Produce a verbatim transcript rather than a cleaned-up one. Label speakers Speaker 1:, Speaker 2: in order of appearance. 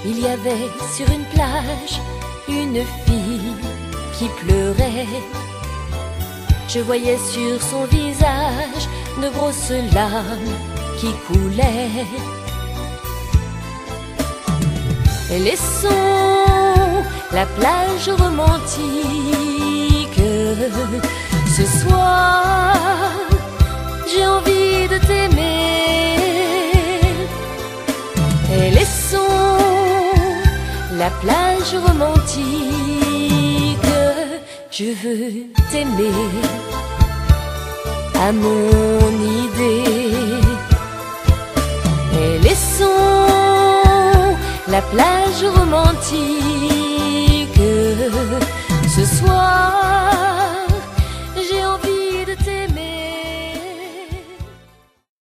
Speaker 1: Il y avait sur une plage une fille qui pleurait. Je voyais sur son visage de grosses larmes qui coulaient. Et laissons la plage romantique. Ce soir, j'ai envie de t'aimer. Et laissons la plage romantique. Je veux t'aimer à mon idée. Et laissons la plage romantique. Ce soir,